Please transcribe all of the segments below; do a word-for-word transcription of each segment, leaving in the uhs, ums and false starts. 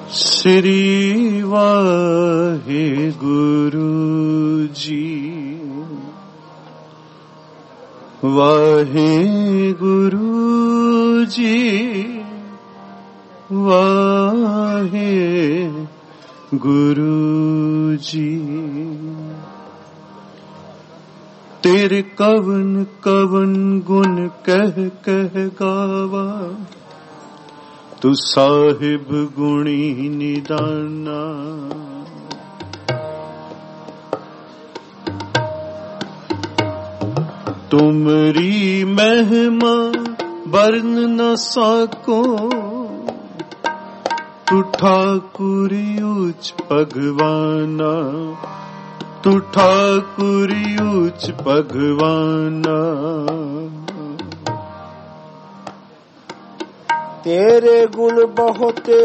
श्री वाहिगुरु जी, वाहिगुरु जी, वाहिगुरु जी। तेरे कवन कवन गुण कह कह गावा, तू साहिब गुणी निदाना। तुमरी महिमा वर्ण न सको, तू ठाकुरी उच्च भगवाना, तू ठाकुरी उच्च भगवाना। तेरे गुण बहुते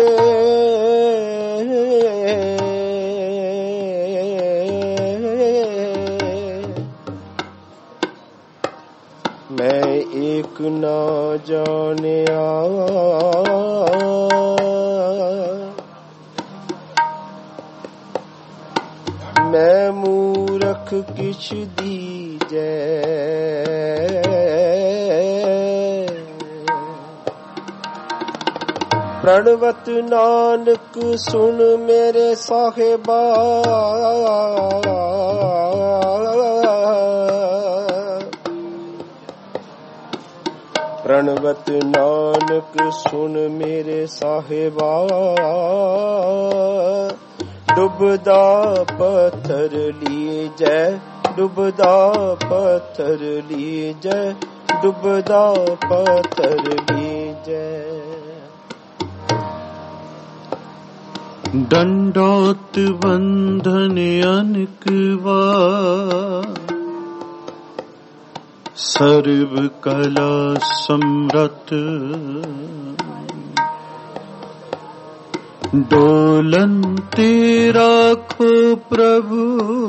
मैं एक ना जानिया, मैं मूरख किछ दीजै। प्रणवत नानक सुन मेरे साहिबा, प्रणवत नानक सुन मेरे साहिबा। डुबदा पत्थर लिए जय, डुबदा पत्थर लिए जय, डुबदा पत्थर लिए जय। दंडोत बंधन अनक बार, सर्व कला समरथ। डोलन तेरा खो प्रभु,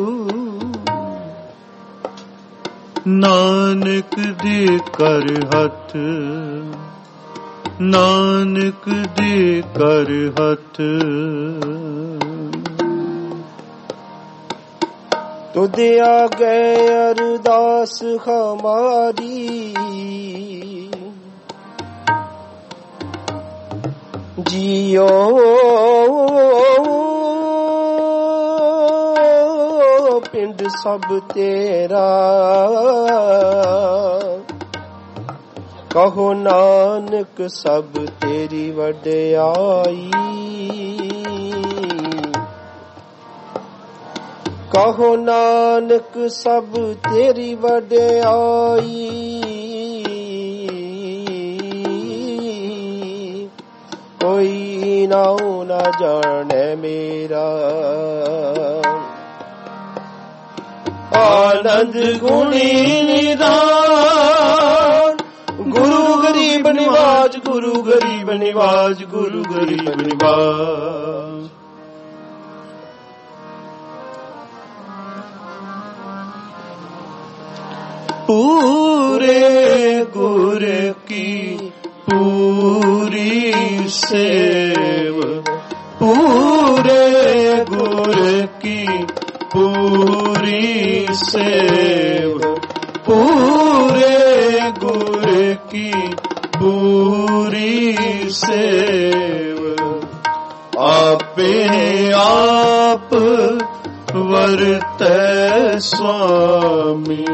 नानक दे कर हथ, नानक दे कर हथ। तुझे आ गए अरदास हमारी, जियो पिंड सब तेरा। कहो नानक सब तेरी वड्याई, कहो नानक सब तेरी वड्याई। कोई नाऊ न जाने मेरा, आनंद गुणी निदान। गुरु गरीब निवाज, गुरु गरीब निवाज, गुरु गरीब निवाज। पूरे गुर की पूरी सेव, पूरे गुर की पूरी सेव, पूरे गुर की पूरी सेव। आपे आप वर्तै स्वामी,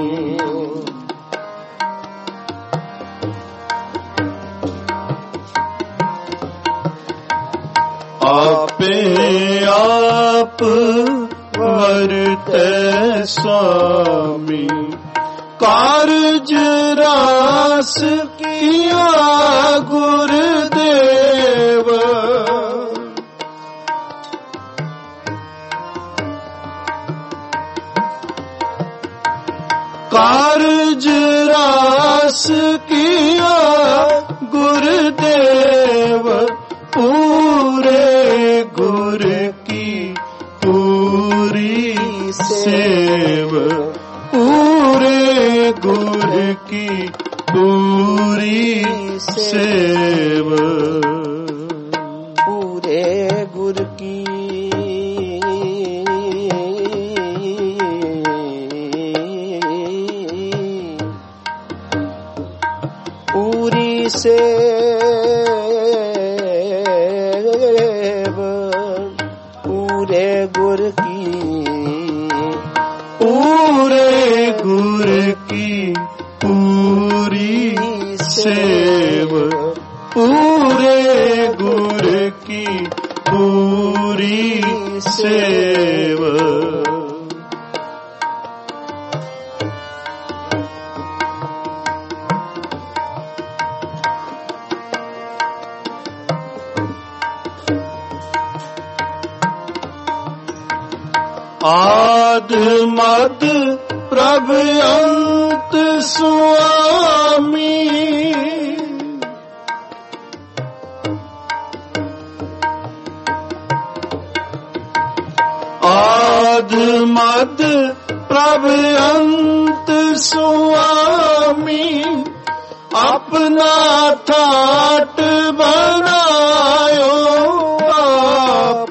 आपे आप वर्तै स्वामी। कारज रास किया गुरुदेव, कारज रास किया गुरुदेव। पूरे गुर की पूरी सेव, पूरे गुर की पूरी सेव। पूरे गुर पूरे गुर की पूरे गुर की पूरी सेव पूरे गुर की पूरी सेव आद मद प्रभ अंत स्वामी आद मद प्रभ अंत स्वामी अपना ठाट बनायो आप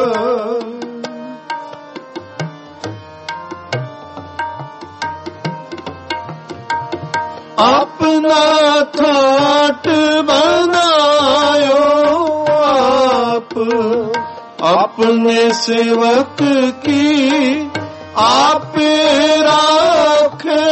अपना ठाट बनायो आप अपने सेवक की आप राखे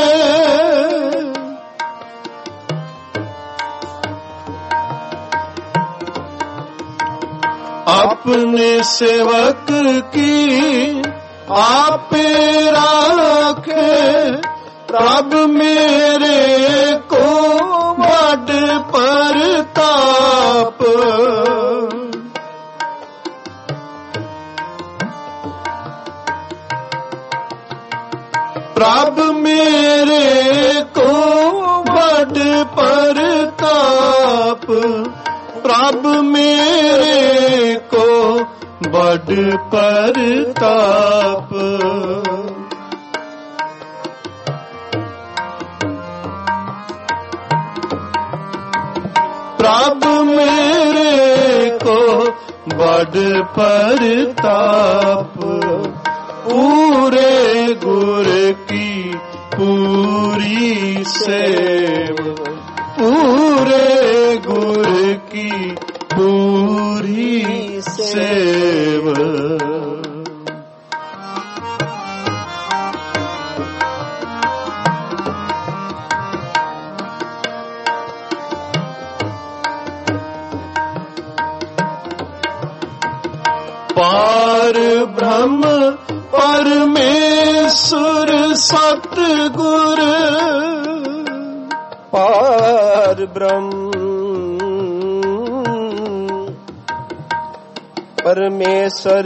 अपने सेवक की आप राखे प्रभ मेरे को बड़ परताप प्रभ मेरे को बड़ परताप प्रभ मेरे को बड़ परताप प्रभ मेरे को बड़ परताप पूरे गुर की पूरी सेव पूरे गुर की पूरी सेव पार ब्रह्म परमेश्वर सतगुर पार ब्रह्म परमेश्वर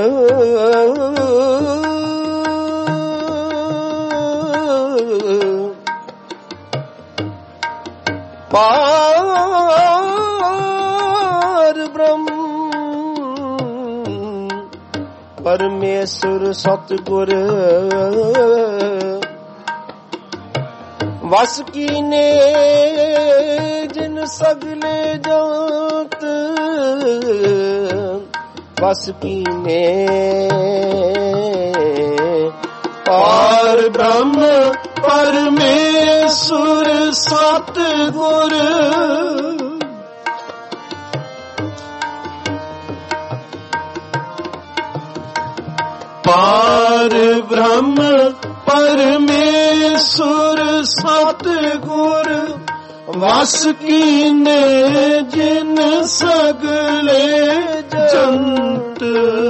पार ब्रह्म परमेश्वर सतगुर वस कीने जिन सगले जात वस कीने पार ब्रह्म परमेश्वर सतगुर पार ब्रह्म परमेश्वर सतगुर वस कीने जिन सगले जंत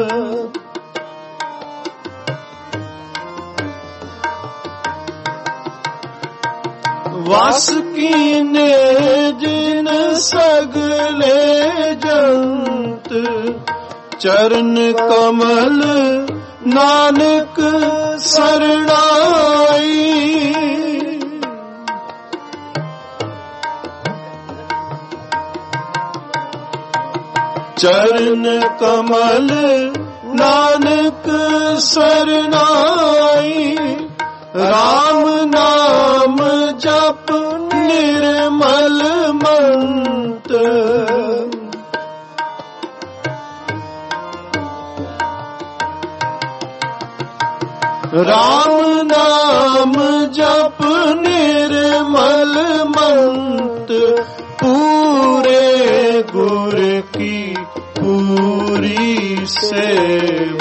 वस कीने जिन सगले जंत चरण कमल नानक सरणाई चरण कमल नानक सरणाई राम नाम जप निर्मल मंत्र राम नाम जप निर्मल मंत्र पूरे गुर की पूरी सेव,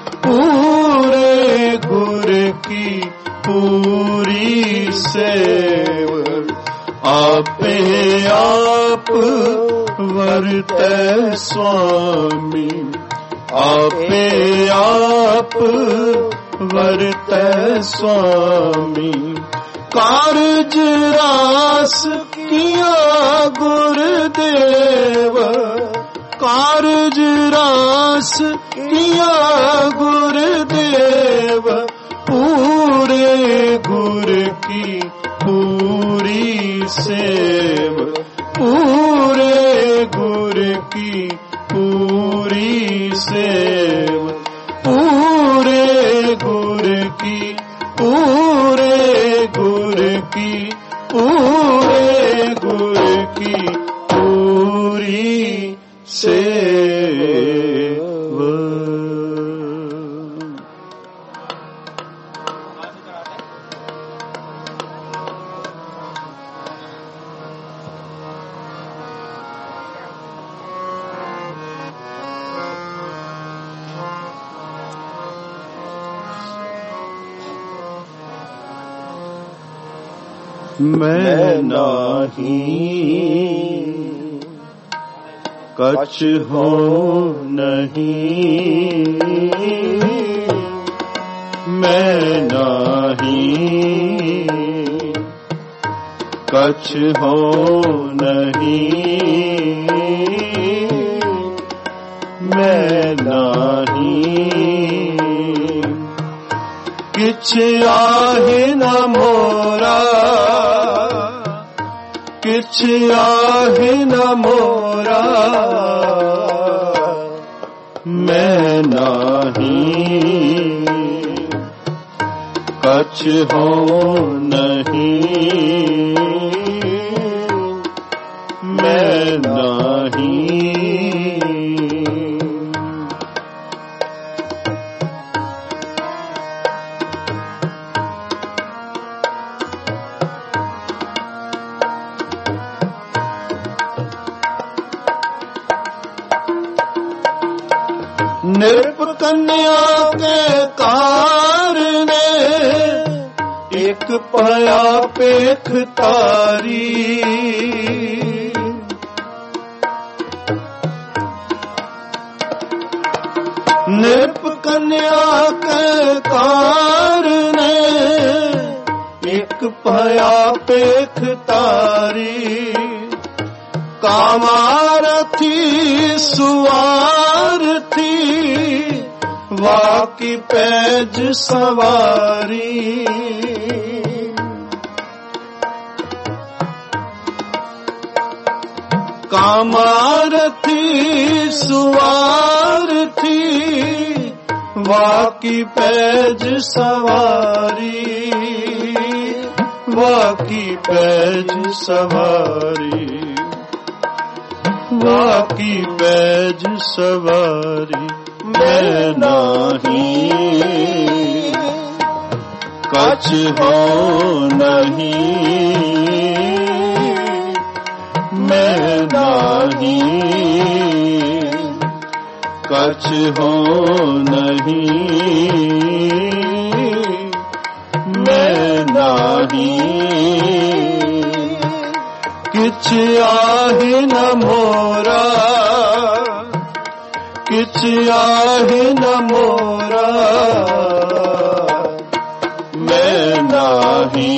पूरे गुर की पूरी सेव, आपे आप वर्तै स्वामी, आपे आप वर्तै स्वामी। कारज रास किया गुरुदेव, कारज रास किया गुरुदेव, पूरे गुर की पूरी सेव, पूरे गुर की पूरी सेव, पूरे गुर की, पूरे गुर की, पूरे गुर की पूरी सेव। मैं नाही कछ हो नहीं, मैं नाही कछ हो नहीं, मैं नाही किछ आहे न मोरा, किछ आहे न मोरा, मैं नाही कछ हो नहीं, मैं नाही। नृप कन्या के कारणे एक पाया पेख तारी, नृप कन्या के कारणे एक पाया पेख तारी, कामारथी सुवार थी वाकी पैज सवारी, कामारथी सुवार थी वाकी पैज सवारी, वाकी पैज सवारी, वाकी पैज सवारी। मैं नाही कछ हो नहीं, मैं नाही कछ हो नहीं, मैं नाही किछ आहे न मोरा, किछ आहे न मोरा, मैं नाही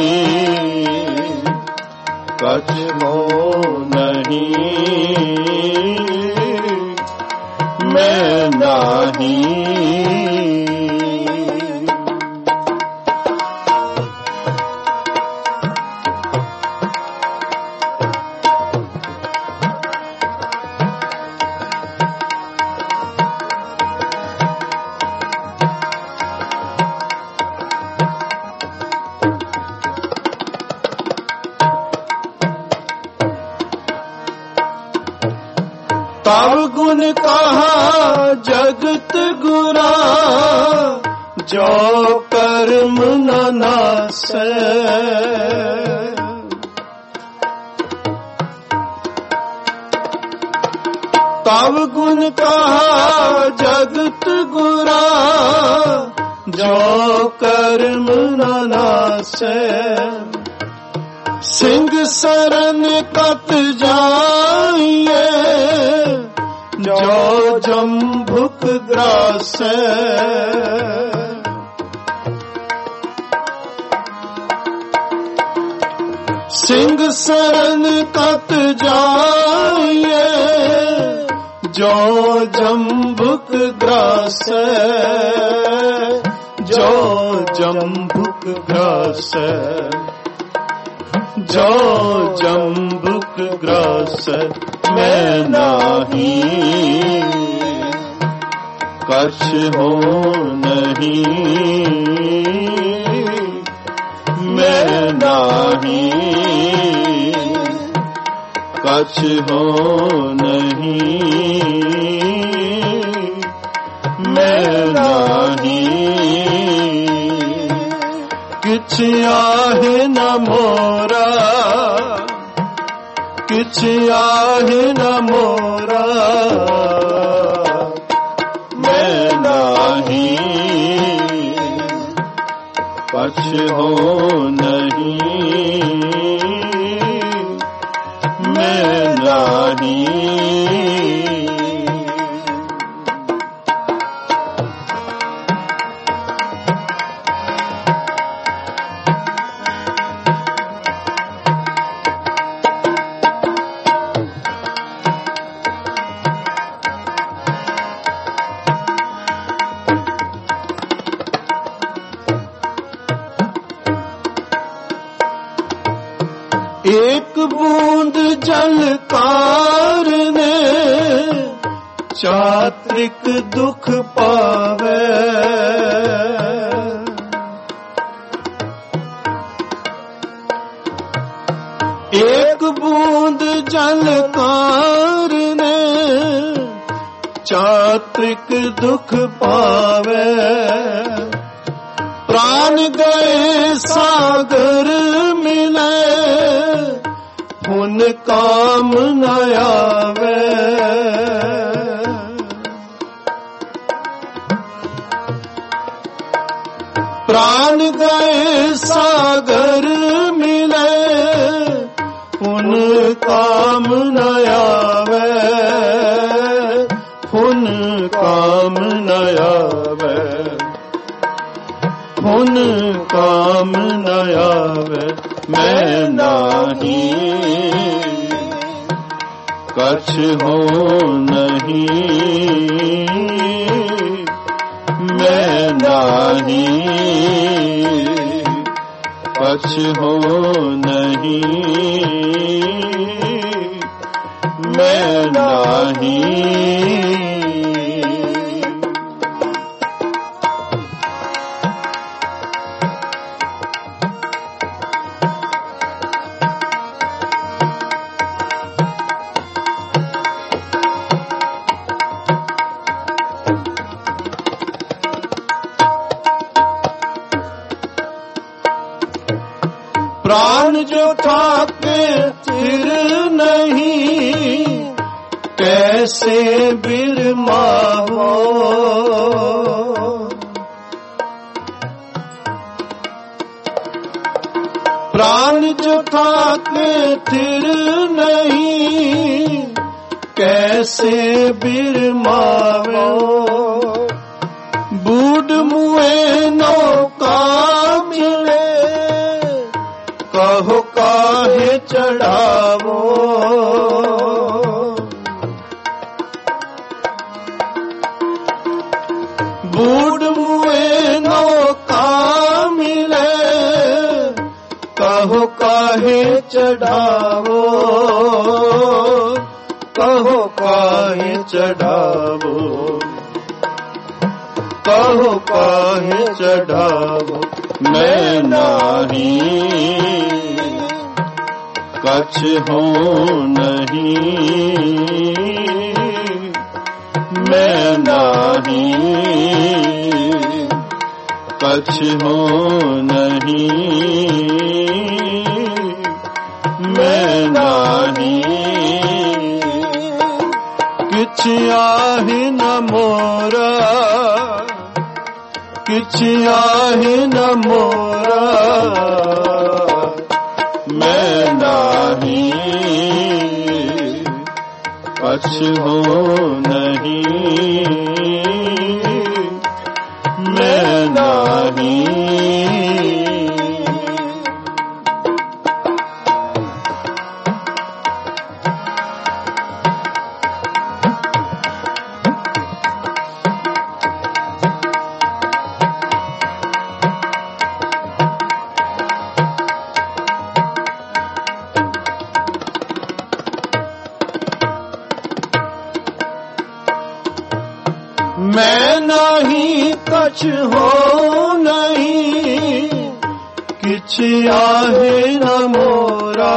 कछ हो नहीं, मैं नाही। तब गुण कहा जगत गुरा, जो कर्म न नासै, तब गुण कहा जगत गुरा, जो कर्म न नासै। सिंह सरन कत जाइए, जो जम्भुक ग्रासै। सिंह सरन कत जाइए, जो जम्भुक ग्रासै। जो जम्भुक ग्रासै, जो जम्भुक ग्रासै। मैं नाही कछ हो नहीं, मैं नाही कछ हो नहीं, मैं नाही किछ आहे न मोरा, किछ आहे न मोरा। मैं नाही कछ हो नहीं, मैं नाही। एक बूंद जल कारने, चात्रिक दुख पावे। एक बूंद जल कारने, चात्रिक दुख पावे। प्राण गए सागर मिले, पुन काम न आवे। प्राण गए सागर मिले, पुन काम न आवे। पुन काम न आवे, पुन काम न आवे। मैं नाही कछ हो नहीं, मैं नाही कछ हो नहीं, मैं नाही। प्राण जो थाके फिर नहीं, कैसे बिरमावो। प्राण जो थाके फिर नहीं, कैसे बिरमावो। बूढ़ मुए नौका मिले, कहो काहे चढ़ावो। बूढ़ मुए नौका मिले, कहो काहे चढ़ावो। कहो काहे चढ़ावो, कहो काहे चढ़ावो। मैं नाही कछ हो नहीं, मैं नाही कछ हो नहीं, मैं नाही किछ आहे न मोरा, किछ आहे न मोरा, मैं नाही कछहु नहीं, मैं नाही। मैं नहीं कछ हो नहीं, किछ आहे न मोरा,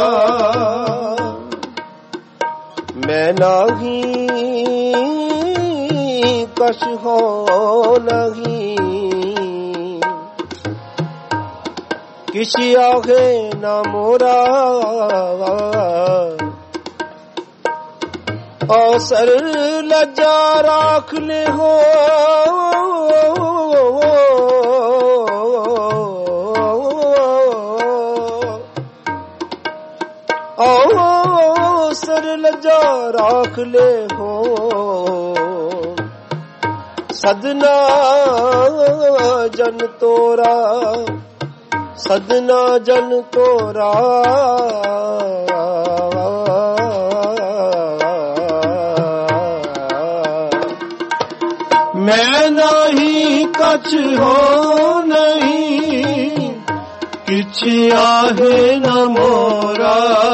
मैं नहीं कछ हो नहीं, किछ आहे न मोरा, अवसर लज्जा राख ले हो, अवसर लज्जा राख ले हो, सदना जन तोरा, सदना जन तोरा, मैं नहीं कछ हो नहीं, किछ आहे न मोरा,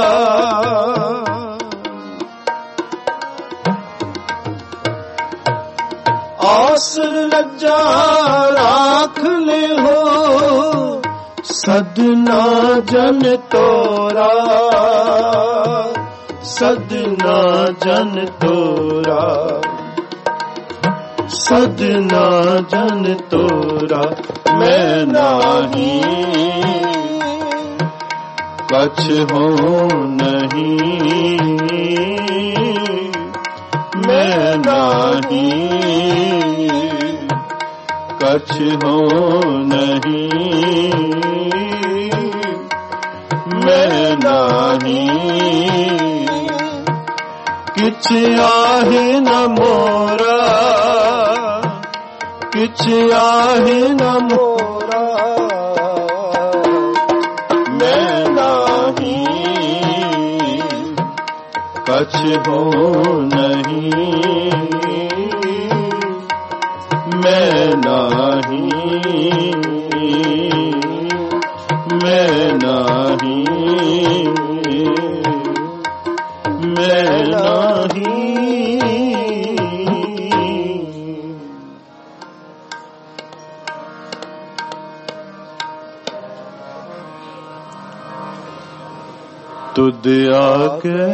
आसर लज्जा राख ले हो, सदना जन तोरा, सदना जन तोरा, सदना जन तोरा, मैं नाही कछहु नहीं, मैं नाही कछहु नहीं, मैं नाही किछ आहे न मोरा, किछ आहे न मोरा, मैं नाही कछहु नहीं, मैं नाही, मैं नाही, मैं नाही। तुद आके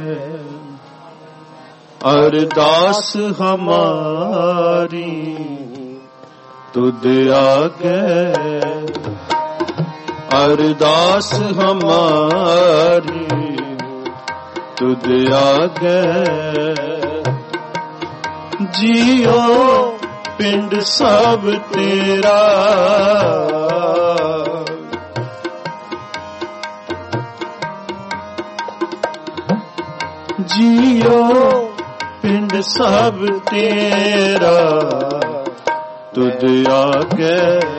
अरदास हमारी, तुद आके अरदास हमारी, तुद आके जियो पिंड सब तेरा, जियो पिंड सब तेरा, तुद आके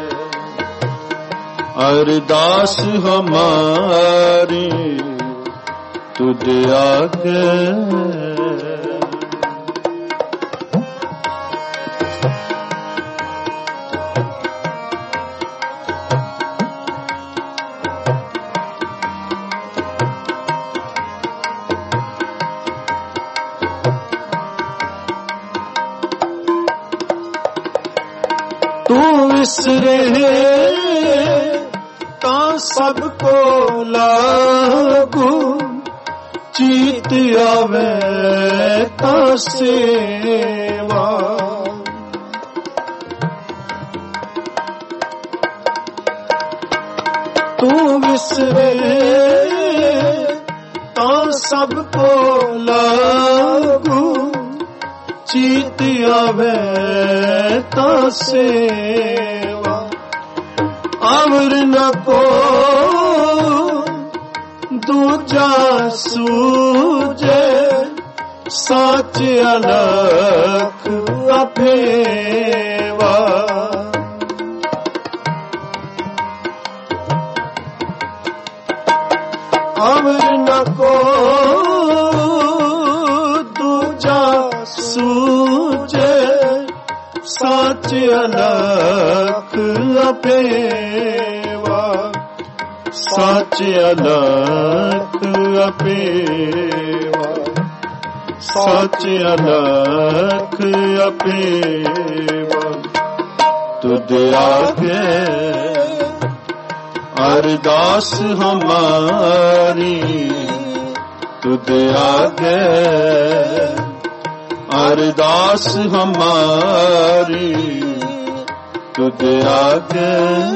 अरदास हमारी, तुद आके तू विसरे ता सबको लागू, चीत आवे ता सेवा, तू विसरे ता सबको लागू, चीत आवे ता सेवा अवर न को दूजा सूझे साच अलख अफेवा अवर न को दूजा सूझे साच अलख अफेवा साच अलख अफेवा साच अलख अफेवा तुद आगे अरदास हमारी तुद आगे अरदास हमारी तुद आगे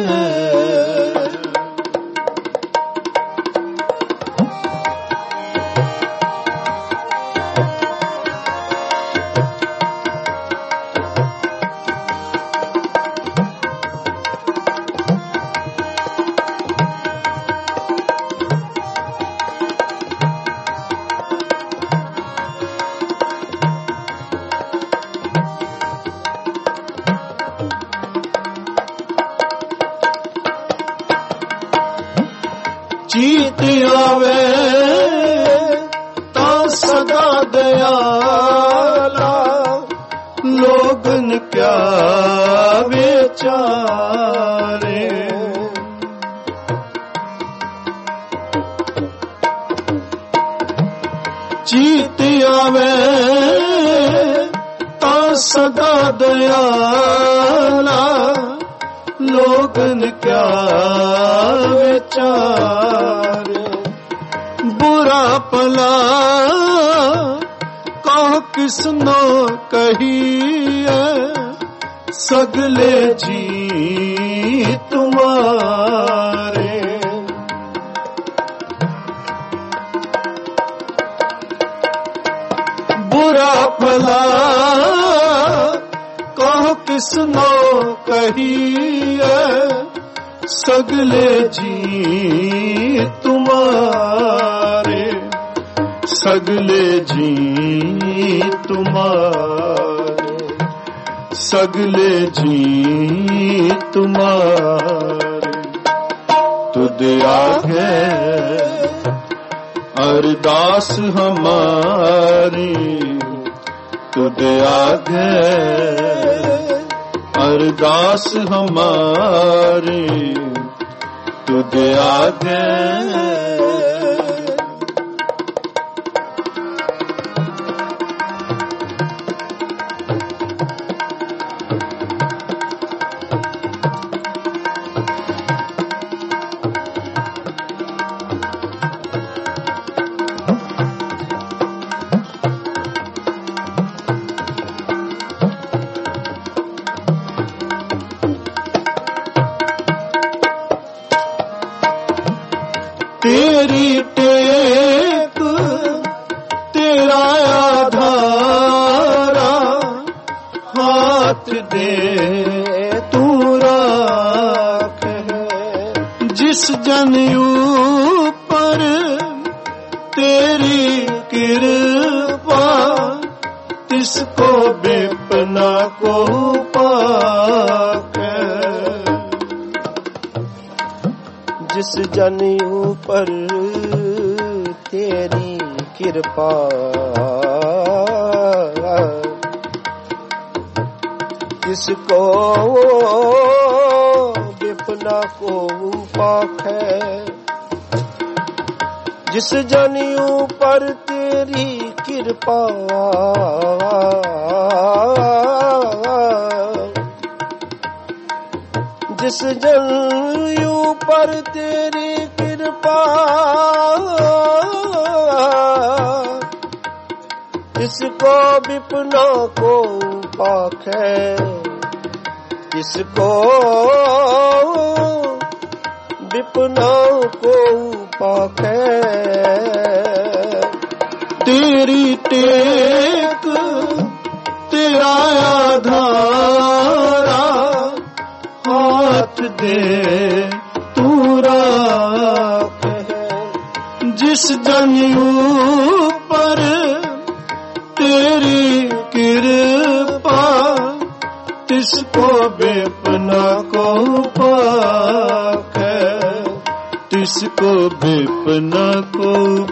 चीत आवे ता सदा दयाला लोगन क्या विचारे चीत आवे ता सदा दयाला लोगन क्या विचार बुरा भला कहो किसनो कहिए सगले जी तुम्हारे बुरा भला कहो किसनो कहिए सगले जी तुम्हारे सगले जी तुम्हारे सगले जी तुम्हारे तुद आगे अरदास हमारी तुद आगे अरदास हमारी तुद आगे तेरी टेक तेरा आधारा हाथ दे तू राख जिस जन ऊपर तेरी कृपा तिसको विपना को पाक जिस जन ऊपर तेरी कृपा जिसको विपना को पाखे जिस जन ऊपर तेरी कृपा जिस जन ऊपर तेरी कृपा जिसको विपना को पाखे जिसको विपना को पाखे तेरी टेक तेरा ਆਧਾਰਾ ਹਾਥ ਦੇ ਤੂੰ ਰਾਖੇ। ਜਿਸ ਜਨ ਉਪਰ ਤੇਰੀ ਕਿਰਪਾ ਤਿਸ ਕੋ ਬਿਪਨਾ ਕੋ ਪਾਖੈ। ਤਿਸ ਕੋ ਬਿਪਨਾ ਕੋ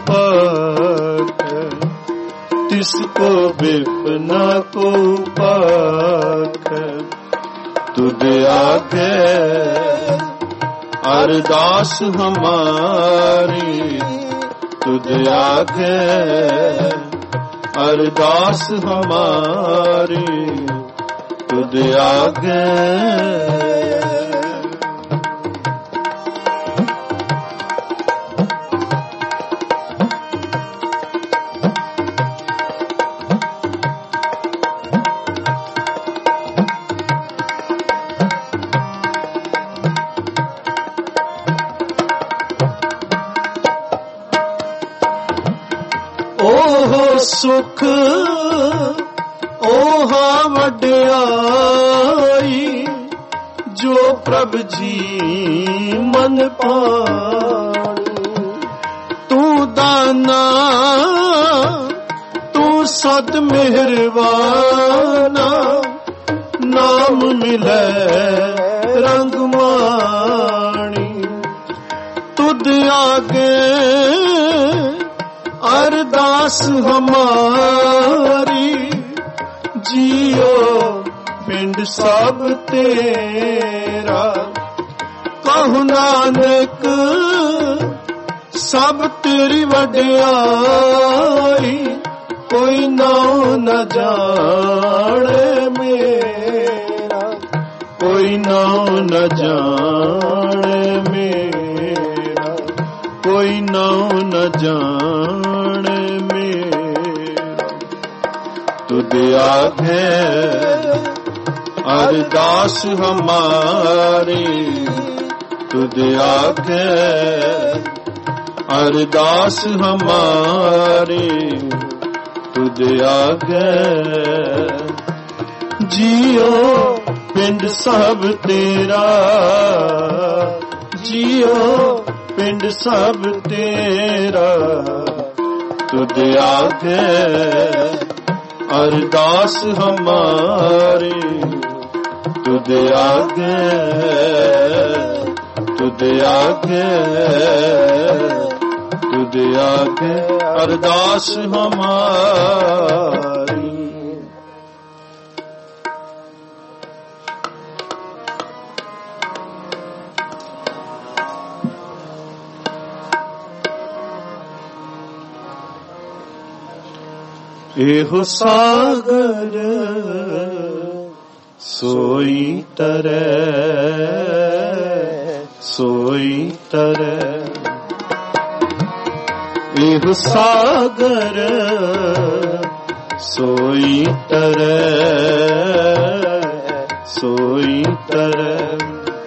ਪਾਖੈ। ਤਿਸ ਕੋ ਬਿਪਨਾ ਕੋ ਪਾਖੈ। ਤੁਧ ਆਗੇ ਅਰਦਾਸ ਹਮਾਰੀ। ਤੁਧ ਆਗੇ ਅਰਦਾਸ ਹਮਾਰੀ। ਤੁਧ ਆਗੇ ਸੁਖ ਓਹਾ ਵਡਿਆਈ ਜੋ ਪ੍ਰਭ ਜੀ ਮਨ ਪਾਣੀ। ਤੂੰ ਦਾਨਾ ਤੂੰ ਸਦ ਮਿਹਰਬਾਨਾ ਨਾਮ ਮਿਲੈ ਰੰਗ ਮਾਣੀ। ਤੁਧ ਆਗੇ ਅਰਦਾਸ ਹਮਾਰੀ। ਜੀਓ ਪਿੰਡ ਸਭ ਤੇਰਾ ਕਹੁ ਨਾਨਕ ਸਭ ਤੇਰੀ ਵਡਿਆਈ। ਕੋਈ ਨਾਉ ਨ ਜਾਣੇ ਮੇਰਾ। ਕੋਈ ਨਾਉ ਨ ਜਾਣੇ ਮੇਰਾ। ਕੋਈ ਨਾਉ ਨ ਜਾਣੇ ਮੇਰਾ। ਤੁਧ ਆਗੇ ਅਰਦਾਸ ਹਮਾਰੀ। ਤੁਧ ਆਗੇ ਅਰਦਾਸ ਹਮਾਰੀ। ਤੁਧ ਆਗੇ ਜੀਓ ਪਿੰਡ ਸਭ ਤੇਰਾ। ਜੀਓ ਪਿੰਡ ਸਭ ਤੇਰਾ। ਤੁਧ ਆਗੇ ਅਰਦਾਸ ਹਮਾਰੀ। ਤੁਧ ਆਗੇ ਤੁਧ ਆਗੇ ਤੁਧ ਆਗੇ ਅਰਦਾਸ ਹਮਾਰੀ। ਇਹੋ ਸਾਗਰ ਸੋਈ ਤਰੈ ਸੋਈ ਤਰੈ। ਇਹੋ ਸਾਗਰ ਸੋਈ ਤਰੈ ਸੋਈ ਤਰੈ।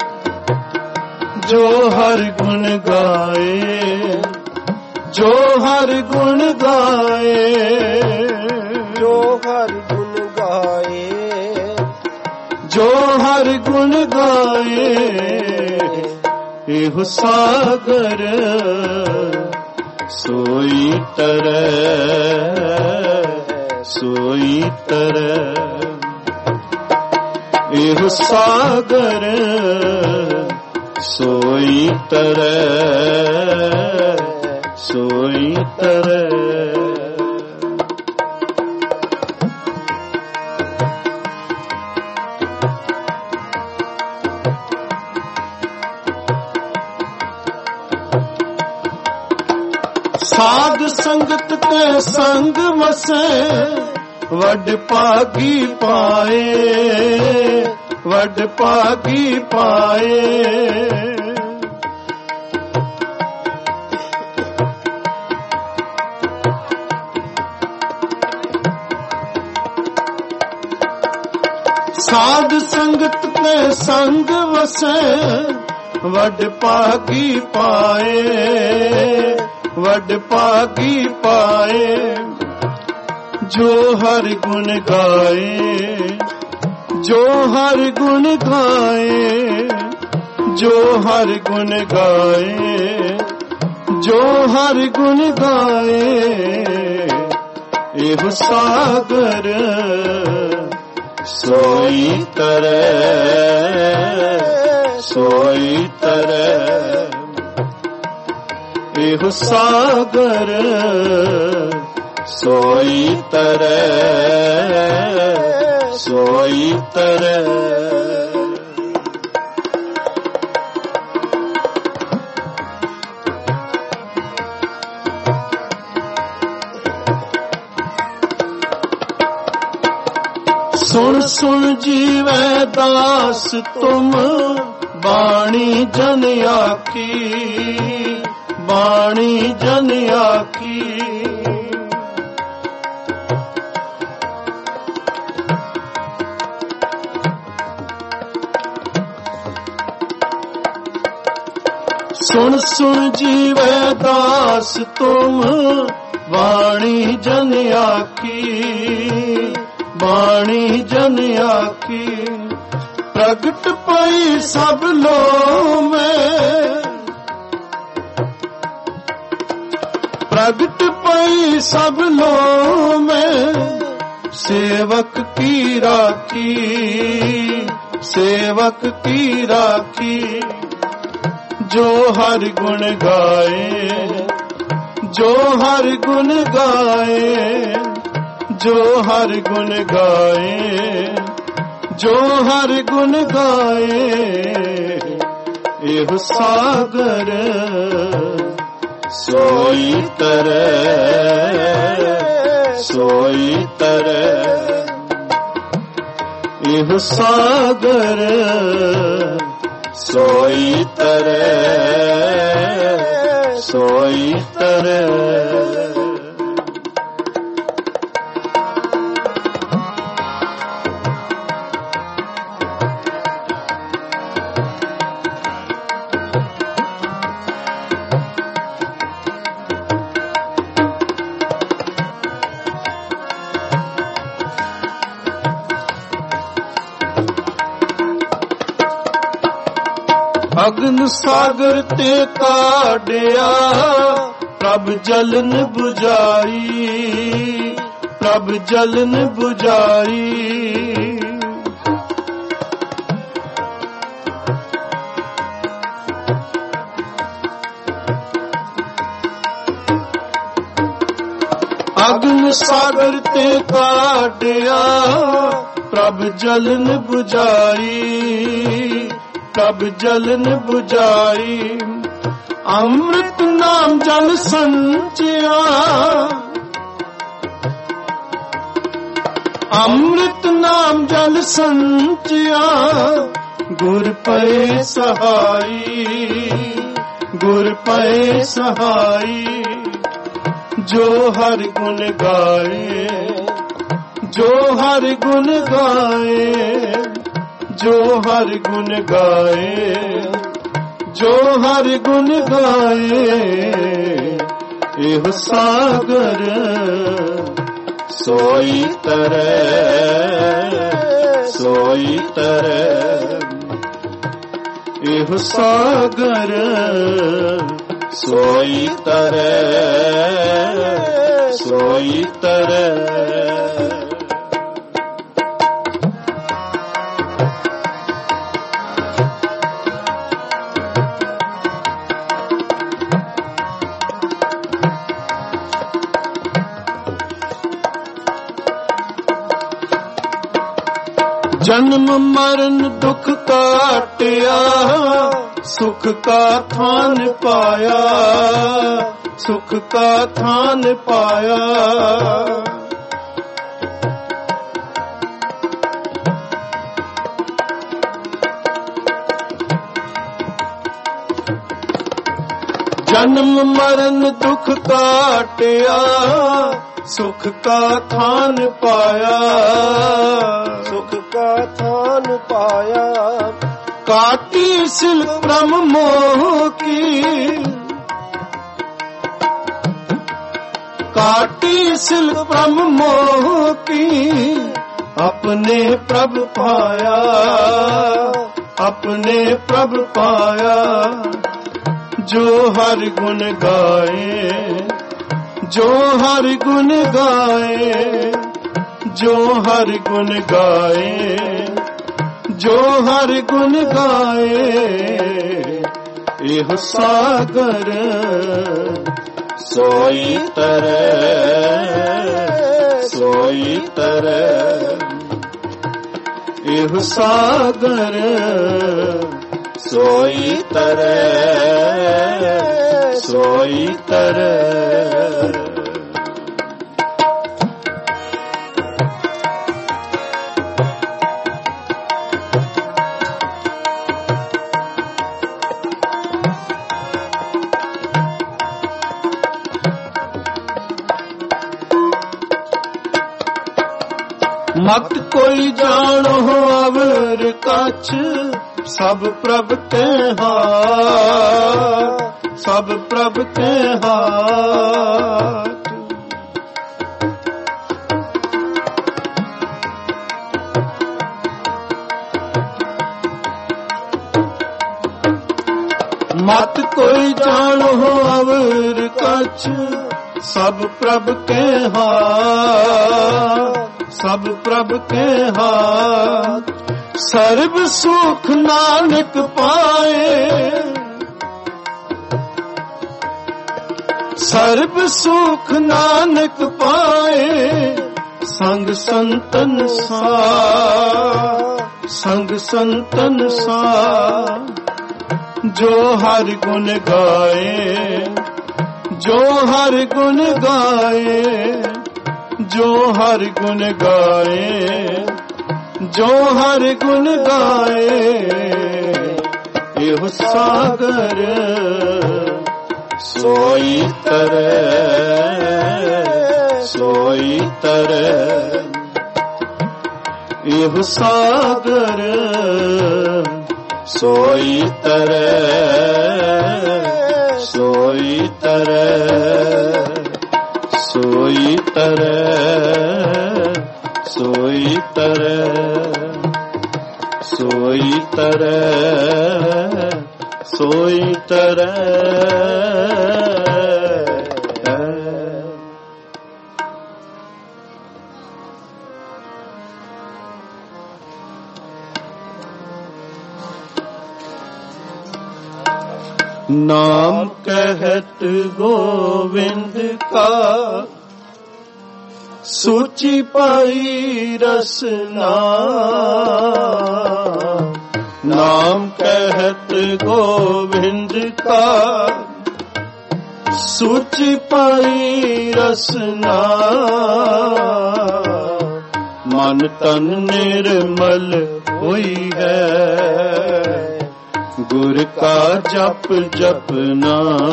ਜੋ ਹਰ ਗੁਣ ਗਾਏ ਜੋ ਹਰ ਗੁਣ ਗਾਏ। ਜੋ ਹਰ ਗੁਣ ਗਾਏ ਜੋ ਹਰ ਗੁਣ ਗਾਏ। ਇਹੋ ਸਾਗਰ ਸੋਈ ਤਰੈ ਸੋਈ ਤਰੈ। ਇਹੋ ਸਾਗਰ ਸੋਈ ਤਰੈ ਸੋਈ ਤਰੈ। ਸਾਧ ਸੰਗਤ ਤੇ ਸੰਗ ਵਸੈ ਵੱਡ ਭਾਗੀ ਪਾਏ ਵੱਡ ਭਾਗੀ ਪਾਏ। ਸਾਧ ਸੰਗਤ ਤੇ ਸੰਗ ਵਸੈ ਵੱਡ ਭਾਗੀ ਪਾਏ ਵੱਡ ਭਾਗੀ ਪਾਏ। ਜੋ ਹਰ ਗੁਣ ਗਾਏ ਜੋ ਹਰ ਗੁਣ ਗਾਏ, ਜੋ ਹਰ ਗੁਣ ਗਾਏ, ਜੋ ਹਰ ਗੁਣ ਗਾਏ, ਇਹੋ ਸਾਗਰ ਸੋਈ ਤਰੈ, ਸੋਈ ਤਰੈ, ਇਹੋ ਸਾਗਰ ਸੋਈ ਤਰੈ, ਸੋਈ ਤਰੈ। ਸੁਣ ਸੁਣ ਜੀਵੈ ਦਾਸ ਤੁਮ, ਬਾਣੀ ਜਨ ਆਖੀ, ਬਾਣੀ ਜਨ ਆਖੀ। ਸੁਣ ਸੁਣ ਜੀਵੈ ਦਾਸ ਤੁਮ, ਬਾਣੀ ਜਨ ਆਖੀ, ਬਾਣੀ ਜਨ ਆਖੀ। ਪ੍ਰਗਟ ਪਈ ਸਭ ਲੋ ਮੈਂ, ਪ੍ਰਗਟ ਪਈ ਸਭ ਲੋ ਮੈਂ, ਸੇਵਕ ਕੀ ਰਾਖੀ, ਸੇਵਕ ਕੀ ਰਾਖੀ। ਜੋ ਹਰ ਗੁਣ ਗਾਏ, ਜੋ ਹਰ ਗੁਣ ਗਾਏ, ਜੋ ਹਰ ਗੁਣ ਗਾਏ, ਜੋ ਹਰ ਗੁਣ ਗਾਏ, ਇਹੋ ਸਾਗਰ ਸੋਈ ਤਰੈ, ਸੋਈ ਤਰੈ, ਇਹੋ ਸਾਗਰ ਸੋਈ ਤਰੈ, ਸੋਈ ਤਰੈ। ਅਗਨ ਸਾਗਰ ਤੇ ਕਾਢਿਆ, ਪ੍ਰਭ ਜਲਨ 부ਝਾਈ, ਪ੍ਰਭ ਜਲਨ 부ਝਾਈ। ਅਗਨ ਸਾਗਰ ਤੇ ਕਾਢਿਆ, ਪ੍ਰਭ ਜਲਨ 부ਝਾਈ, ਪ੍ਰਭ ਜਲਨ 부ਝਾਈ। ਅੰਮ੍ਰਿਤ ਨਾਮ ਜਲ ਸੰਚਿਆ, ਅੰਮ੍ਰਿਤ ਨਾਮ ਜਲ ਸੰਚਿਆ। ਗੁਰ ਪਏ ਸਹਾਈ, ਗੁਰ ਪਏ ਸਹਾਈ। ਜੋ ਹਰ ਗੁਣ ਗਾਏ, ਜੋ ਹਰ ਗੁਣ ਗਾਏ, ਜੋ ਹਰ ਗੁਣ ਗਾਏ, ਜੋ ਹਰ ਗੁਣ ਗਾਏ, ਇਹੋ ਸਾਗਰ ਸੋਈ ਤਰੈ, ਸੋਈ ਤਰੈ, ਇਹੋ ਸਾਗਰ ਸੋਈ ਤਰੈ, ਸੋਈ ਤਰੈ। ਜਨਮ ਮਰਨ ਦੁਖ ਕਾਟਿਆ, ਸੁਖ ਕਾ ਥਾਨ ਪਾਇਆ, ਸੁਖ ਕਾ ਥਾਨ ਪਾਇਆ। ਜਨਮ ਮਰਨ ਦੁਖ ਕਾਟਿਆ, ਸੁਖ ਕਾ ਥਾਨ ਪਾਇਆ, ਸੁਖ ਕਾ ਥਾਨ ਪਾਇਆ। ਕਾਟੀ ਸਿਲ ਪ੍ਰਮ ਮੋਹ ਕੀ, ਕਾਟੀ ਸਿਲ ਪ੍ਰਮ ਮੋਹ ਕੀ। अपने प्रभ पाया, अपने प्रभ पाया। जो हर गुण गाए, जो हर गुण गाए, जो हर गुण गाए, जो हर गुण गाए। एह सागर सोई तरे, सोई तरे। एह सागर सोई तरे, सोई तरे। मत कोई जानो अवर कछ, सब प्रभ के हाथ, सब प्रभ के हाथ। मत कोई जानो अवर कछ, सब प्रभ के हाथ, सब प्रभ के हाथ। सर्व सुख नानक पाए, सर्व सुख नानक पाए। संग संतन साथ, संग संतन साथ। जो हर गुण गाए, जो हर गुण गाए, जो हर गुण गाए, जो हर गुण गाए। एह सागर सोई तरे, सोई तरे। एह सागर सोई तरे, सोई तरे, सोई तरे, सोई तरे, सोई तरे, सोई तरे। नाम कहत गोविंद का, सूची पाई रसना। नाम कहत गोविंद का, सूची पाई रसना। मन तन निर्मल हुई है, गुर का जप जपना।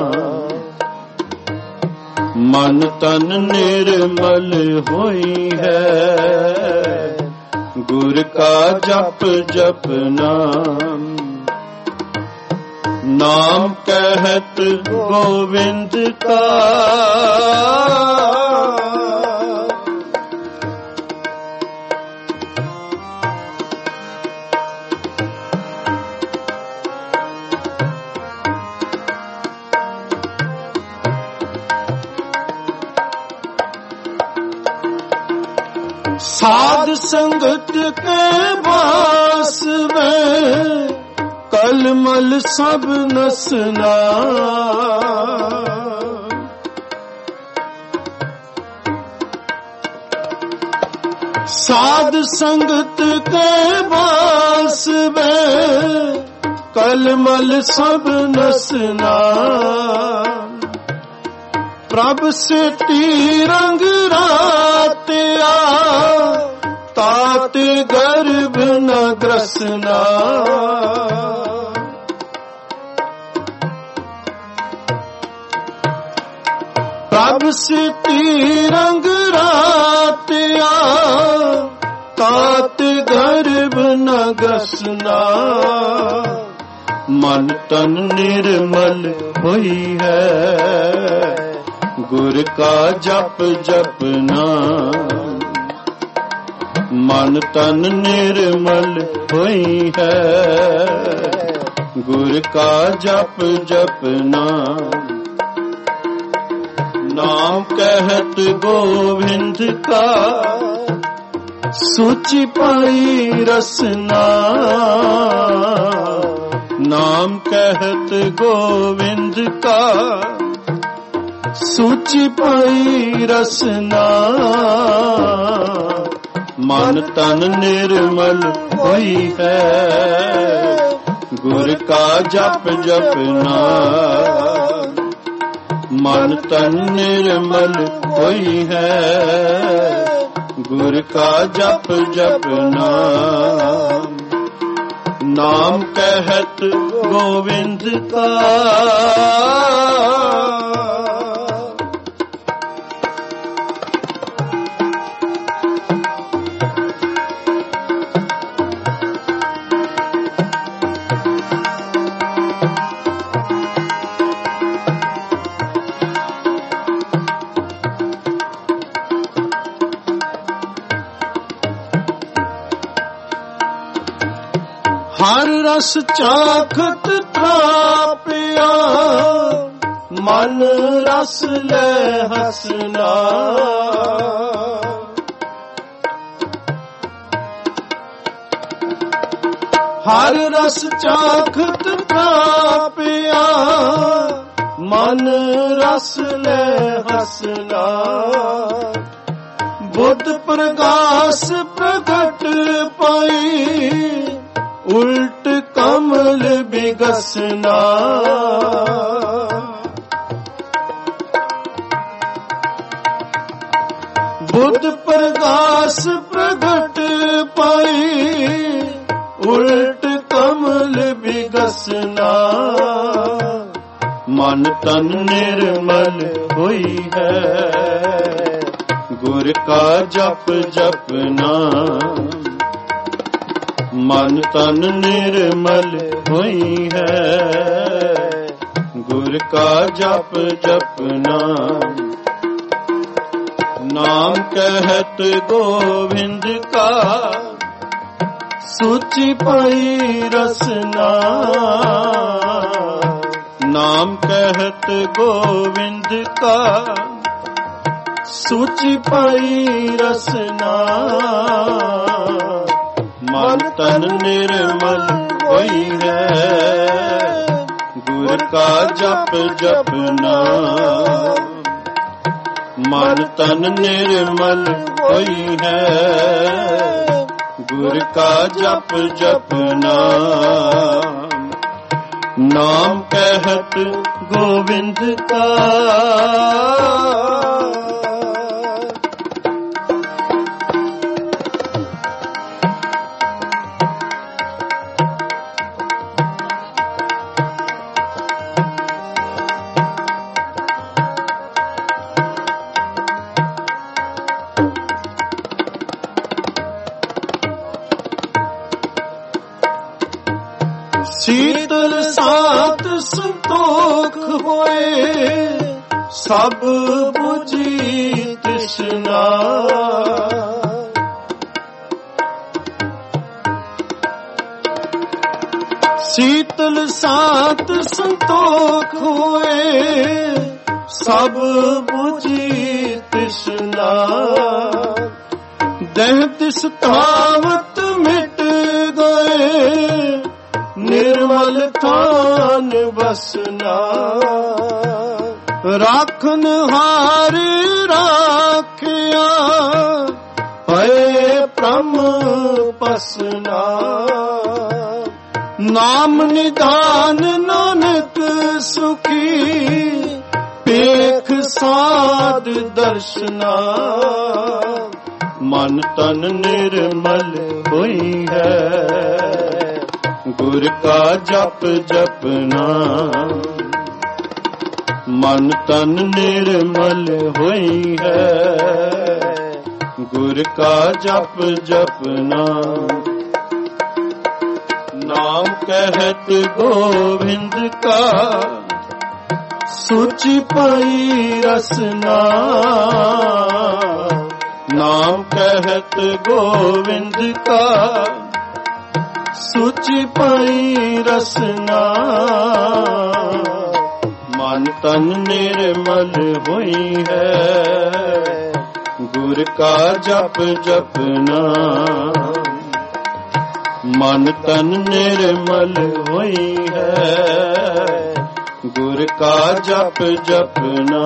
मन तन निर्मल हुई है, गुर का जप जपना। नाम कहत गोविंद का, साध संगत के वास में कलमल सब नसना। साध संगत के वास में कलमल सब नसना। प्रभ से रंग रातिया, तात गर्भ न ग्रसना। प्रभ से रंग रातिया, तात गर्भ न ग्रसना। मन तन निर्मल हुई है, गुर का जप जपना। ਮਨ ਤਨ ਨਿਰਮਲ ਹੋਈ ਹੈ। ਗੁਰ ਕਾ ਜਪ ਜਪਨਾ ਨਾਮ ਕਹਿਤ ਗੋਵਿੰਦ ਕਾ ਸੂਚੀ ਪਾਈ ਰਸਨਾ। ਨਾਮ ਕਹਿਤ ਗੋਵਿੰਦ ਕਾ ਸੂਚੀ ਪਾਈ ਰਸਨਾ। ਮਨ ਤਨ ਨਿਰਮਲ ਹੋਈ ਹੈ। ਗੁਰ ਕਾ ਜਪ ਜਪਨਾ ਮਨ ਤਨ ਨਿਰਮਲ ਹੋਈ ਹੈ। ਗੁਰ ਕਾ ਜਪ ਜਪਨਾ ਨਾਮ ਕਹਿਤ ਗੋਵਿੰਦ ਕਾ। ਹਰ ਰਸ ਚਾਖਤ ਥਾਪਿਆ ਮਨ ਰਸ ਲੈ ਹਸਨਾ। ਹਰ ਰਸ ਚਾਖਤ ਥਾਪਿਆ ਮਨ ਰਸ ਲੈ ਹਸਨਾ। ਬੁੱਧ ਪ੍ਰਗਾਸ ਪ੍ਰਗਟ ਪਾਈ ਉਲਟ ਕਮਲ ਬਿਗਸਨਾ। ਬੁੱਧ ਪ੍ਰਗਾਸ ਪ੍ਰਗਟ ਪਾਈ ਉਲਟ ਕਮਲ ਬਿਗਸਨਾ। ਮਨ ਤਨ ਨਿਰਮਲ ਹੋਈ ਹੈ। ਗੁਰ ਕਾ ਜਪ ਜਪਨਾ ਮਨ ਤਨ ਨਿਰਮਲ ਹੋਈ ਹੈ। ਗੁਰ ਕਾ ਜਪ ਜਪਨਾ ਨਾਮ ਕਹਿਤ ਗੋਵਿੰਦ ਕਾ ਸੂਚੀ ਪਾਈ ਰਸਨਾ। ਨਾਮ ਕਹਿਤ ਗੋਵਿੰਦ ਕਾ ਸੂਚੀ ਪਾਈ ਰਸਨਾ। ਮਨ ਤਨ ਨਿਰਮਲ ਹੋਈ ਹੈ। ਗੁਰ ਕਾ ਜਪ ਜਪਨਾ ਮਨ ਤਨ ਨਿਰਮਲ ਹੋਈ ਹੈ। ਗੁਰ ਕਾ ਜਪ ਜਪਨਾ ਨਾਮ ਕਹਿਤ ਗੋਵਿੰਦ ਕਾ। ਸੀਤਲ ਸਾਤ ਸੰਤੋਖ ਹੋਏ ਸਭ ਬੁਝੀ ਤ੍ਰਿਸ਼ਨਾ। ਸੀਤਲ ਸਾਤ ਸੰਤੋਖ ਹੋਏ ਸਭ ਬੁਝੀ ਤ੍ਰਿਸ਼ਨਾ। ਦੇਹ ਤਿਸ ਤਾਵਤ ਮਿਟ ਗਏ ਨਿਰਮਲ ਥਾਨ ਬਸਨਾ। ਰਾਖਨ ਹਾਰ ਰਾਖਿਆ ਪਏ ਪ੍ਰਮ ਪਸਨਾ। ਨਾਮ ਨਿਧਾਨ ਨਾਨਕ ਸੁਖੀ ਪੇਖ ਸਾਧ ਦਰਸ਼ਨਾ। ਮਨ ਤਨ ਨਿਰਮਲ ਹੋਈ ਹੈ। ਗੁਰ ਕਾ ਜਪ ਜਪਨਾ ਮਨ ਤਨ ਨਿਰਮਲ ਹੋਈ ਹੈ। ਗੁਰ ਕਾ ਜਪ ਜਪਨਾ ਨਾਮ ਕਹਿਤ ਗੋਵਿੰਦ ਕਾ ਸੂਚੀ ਪਾਈ ਰਸਨਾ। नाम कहत गोविंद का सूची पाई रसना मन तन निर्मल हुई है गुर का जप जपना मन तन निर्मल हुई है गुर का जप जपना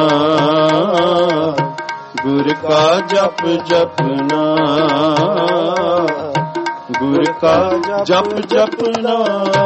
गुर का जप जपना गुर का जप जपना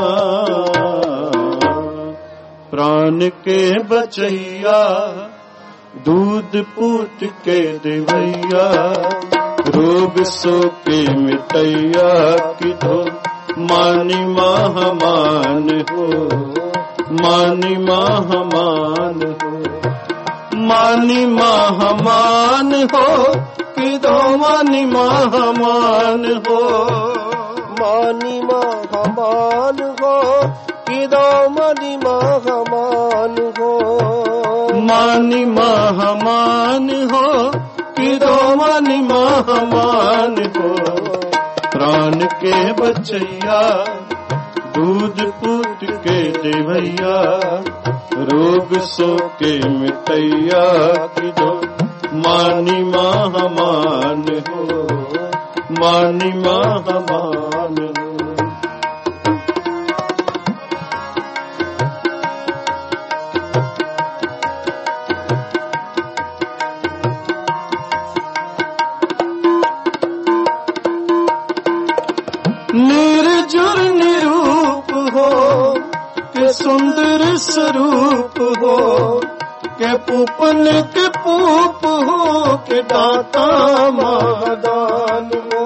प्राण के बचैया दूध पूत के देवैया रोग सो के मिटैया कि धो मानी महामान हो मानी महामान हो मानी महामान हो कि दो मानी महामान हो मानी महामान हो कि दो मानी महामान हो मानी महामान हो कि दो मानी महामान हो प्राण के बचैया दूध पूत के देवैया रोग सो के मिटैया कि दो मानी महामान हो मानी महामान हो निर्जुर निरूप हो के सुंदर स्वरूप हो के पूपन के पूप हो के दाता महादान हो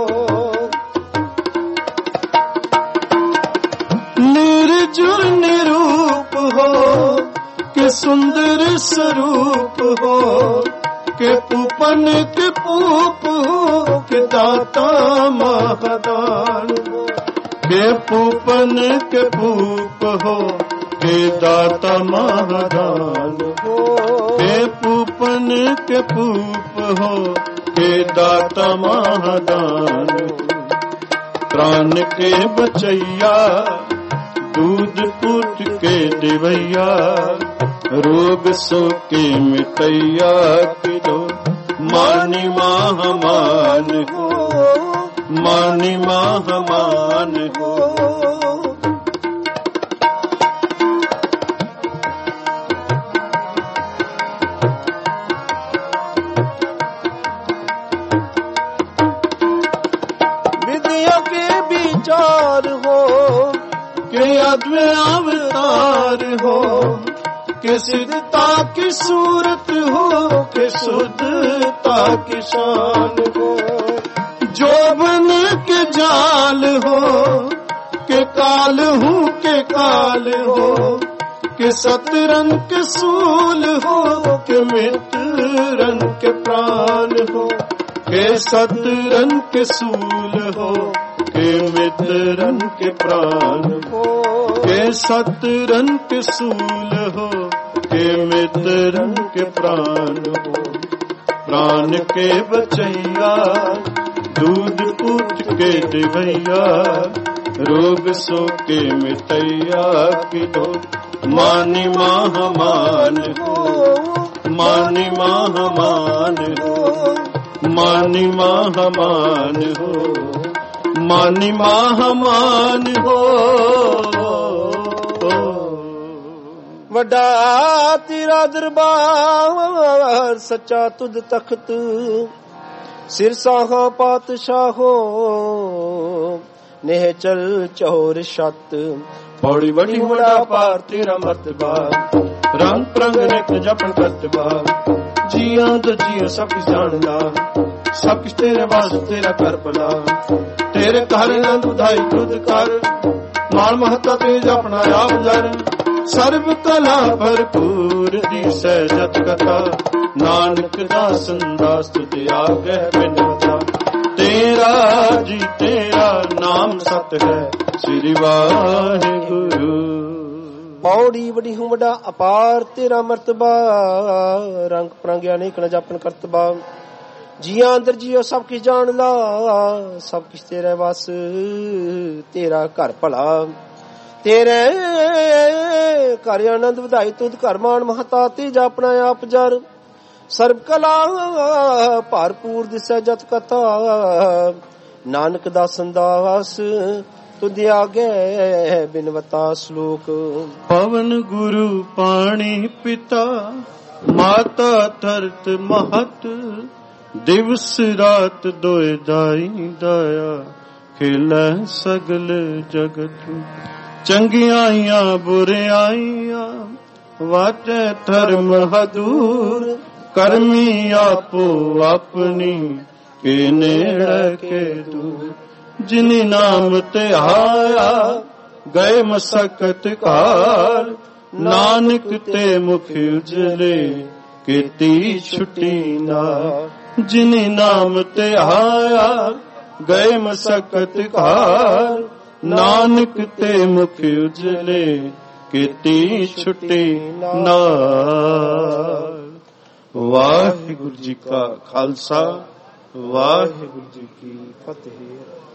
निर्जुर निरूप हो के सुंदर स्वरूप हो के पूपन के पूप हो के दाता महादान हो के पूपन के पूप हो के दाता महादान हो के पूपन के पूप हो के दाता महादान हो प्राण के बचैया दूध पूत के देवैया रोग सो के मिटैया कि दो मानी महामान हो मानी महामान हो विद्या के विचार हो के अद्वैत अवतार हो के सिद्धता की सूरत हो के शुद्धता की शान हो जोबन के जाल हो के काल हूँ के काल हो के सतरंग के सूल हो के मित्रन के प्राण हो के सतरंग के सूल हो के मित्रन के प्राण हो के सतरंग के सूल हो के मित्रन के प्राण हो प्राण के बचैया दूध पूत के देवैया रोग सो के मिटैया कि दो मानी महामान हो मानी महामान हो मानी महामान हो मानी महामान हो वड्डा तेरा दरबार सच्चा तुद तख्त सिरसाहा पातशाहो नेह चल चौर शत पौड़ी बड़ी बड़ा पार तेरा मर्तबा रंग प्रंग नेक जपन करतबा जिया तो जिया सब किस जानदा सब किस तेरे वास तेरा कर भला तेरे घर न दुधाई खुद कर माल महता तेज अपना आप जर सर्व कला भरपूर दी सहजत कथा नानक दासन दास तुझे आगे बिनता तेरा जी तेरा नाम सत है श्री वाहिगुरु पौड़ी बड़ी हूँ बड़ा अपार तेरा मर्तबा रंग प्रंग्या नेक न जापन करतबा ਜੀਆਂ ਅੰਦਰ ਜੀਓ ਸਭ ਕਿਛ ਜਾਣ ਲਾ, ਸਭ ਕਿਛ ਤੇਰੇ ਵਸ, ਤੇਰਾ ਘਰ ਭਲਾ, ਤੇਰੇ ਘਰ ਆਨੰਦ ਵਧਾਈ ਤੁਧ, ਘਰ ਮਾਨ ਮਹਤਾ ਤੀਜਾ ਆਪਣਾ ਆਪ ਜਰ, ਸਰਬ ਕਲਾ ਭਰਪੂਰ ਦਿਸੈ ਜਤ ਕਥਾ, ਨਾਨਕ ਦਾਸਨ ਦਾਸ ਤੁਧ ਆਗੇ ਬਿਨਵਤਾ ਸ਼ਲੋਕ। ਪਵਨ ਗੁਰੂ ਪਾਣੀ ਪਿਤਾ, ਮਾਤਾ ਧਰਤ ਮਹਤ, ਦਿਵਸ ਰਾਤ ਦੋਇ ਦਾਈ ਦਾਇਆ, ਖੇਲੈ ਸਗਲ ਜਗਤ, ਚੰਗਿਆਈਆਂ ਬੁਰਿਆਈਆਂ ਵਾਟੈ ਧਰਮ ਹਦੂਰ, ਕਰਮੀ ਆਪੋ ਆਪਣੀ ਕੇ ਨੇੜੇ ਕੇ ਦੂਰ, ਜਿਨਿ ਨਾਮ ਤੇ ਆਇਆ ਗਏ ਮਸਕਤ ਘਾਰ, ਨਾਨਕ ਤੇ ਮੁਖ ਉਜਲੇ ਕੀਤੀ ਛੁੱਟੀ ਨਾ, ਜਿਨਿ ਨਾਮ ਤੇ ਆਇਆ ਗਏ ਮਸਕਤ ਘਾਰ, ਨਾਨਕ ਤੇ ਮੁਖ ਉਜਲੇ ਕੀਤੀ ਛੁੱਟੀ ਨਾ। ਵਾਹਿਗੁਰੂ ਜੀ ਕਾ ਖਾਲਸਾ, ਵਾਹਿਗੁਰੂ ਜੀ ਕੀ ਫਤਿਹ।